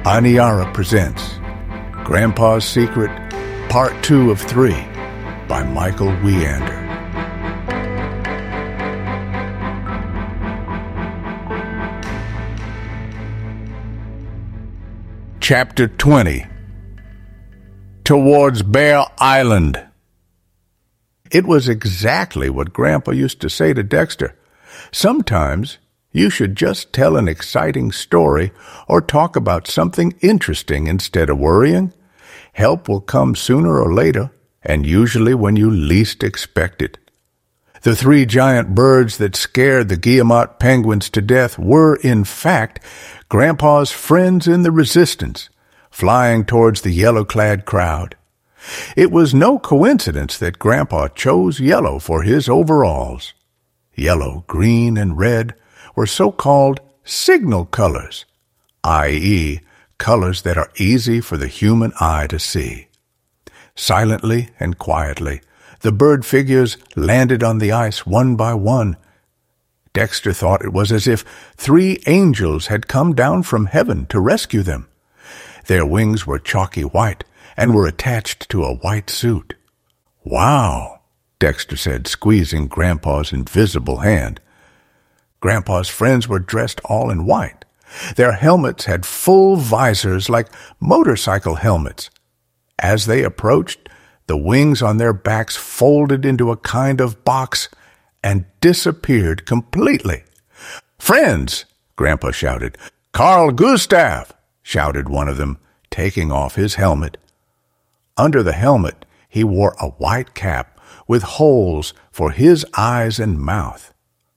Aniara presents Grandpa's Secret, Part 2 of 3 by Michael Weander. Chapter 20. Towards Bear Island. It was exactly what Grandpa used to say to Dexter. Sometimes you should just tell an exciting story or talk about something interesting instead of worrying. Help will come sooner or later, and usually when you least expect it. The 3 giant birds that scared the Guillemot penguins to death were, in fact, Grandpa's friends in the resistance, flying towards the yellow-clad crowd. It was no coincidence that Grandpa chose yellow for his overalls. Yellow, green, and red were so-called signal colors, i.e., colors that are easy for the human eye to see. Silently and quietly, the bird figures landed on the ice one by one. Dexter thought it was as if 3 angels had come down from heaven to rescue them. Their wings were chalky white and were attached to a white suit. "Wow," Dexter said, squeezing Grandpa's invisible hand. Grandpa's friends were dressed all in white. Their helmets had full visors like motorcycle helmets. As they approached, the wings on their backs folded into a kind of box and disappeared completely. "Friends!" Grandpa shouted. "Carl Gustav!" shouted one of them, taking off his helmet. Under the helmet, he wore a white cap with holes for his eyes and mouth.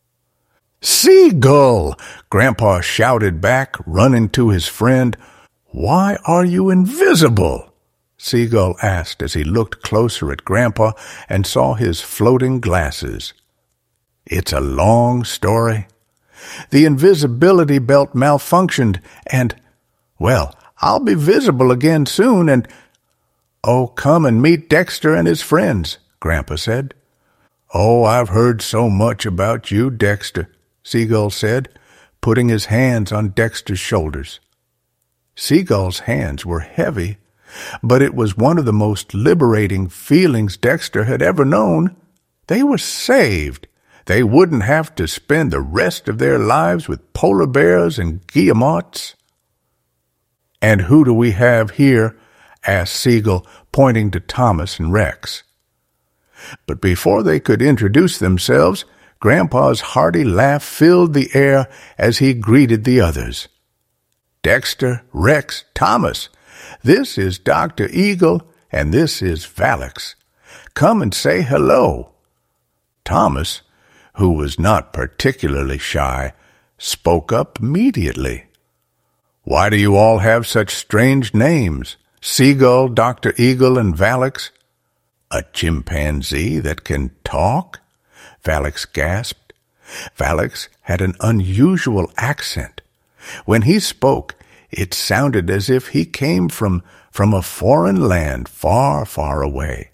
"Seagull!" Grandpa shouted back, running to his friend. "Why are you invisible?" Seagull asked as he looked closer at Grandpa and saw his floating glasses. "It's a long story. The invisibility belt malfunctioned and, well, I'll be visible again soon and—" "Oh, come and meet Dexter and his friends," Grandpa said. "Oh, I've heard so much about you, Dexter," Seagull said, putting his hands on Dexter's shoulders. Seagull's hands were heavy, but it was one of the most liberating feelings Dexter had ever known. They were saved. They wouldn't have to spend the rest of their lives with polar bears and guillemots. "And who do we have here?" asked Seagull, pointing to Thomas and Rex. But before they could introduce themselves, Grandpa's hearty laugh filled the air as he greeted the others. "Dexter, Rex, Thomas, this is Dr. Eagle, and this is Valix. Come and say hello." Thomas, who was not particularly shy, spoke up immediately. "Why do you all have such strange names? Seagull, Dr. Eagle, and Valix?" "A chimpanzee that can talk?" Valix gasped. Valix had an unusual accent. When he spoke, it sounded as if he came from a foreign land far, far away.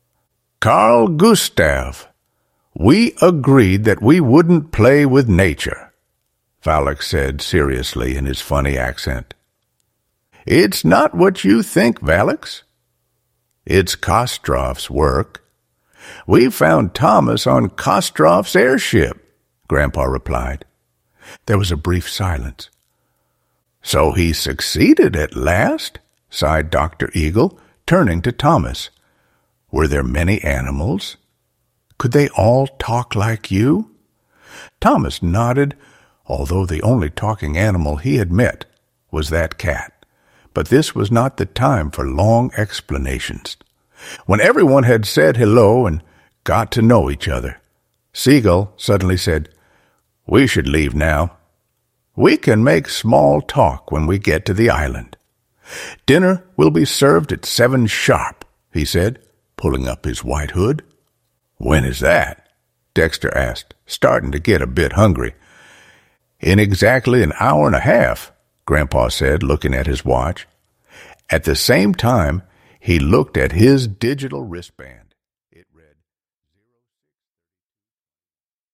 "Carl Gustav, we agreed that we wouldn't play with nature," Valix said seriously in his funny accent. "It's not what you think, Valix. It's Kostrov's work. We found Thomas on Kostrov's airship," Grandpa replied. There was a brief silence. "So he succeeded at last?" sighed Dr. Eagle, turning to Thomas. "Were there many animals? Could they all talk like you?" Thomas nodded, although the only talking animal he had met was that cat. But this was not the time for long explanations. When everyone had said hello and got to know each other, Seagull suddenly said, "We should leave now. We can make small talk when we get to the island. Dinner will be served at 7 sharp, he said, pulling up his white hood. "When is that?" Dexter asked, starting to get a bit hungry. "In exactly an hour and a half, Grandpa said, looking at his watch. At the same time, he looked at his digital wristband.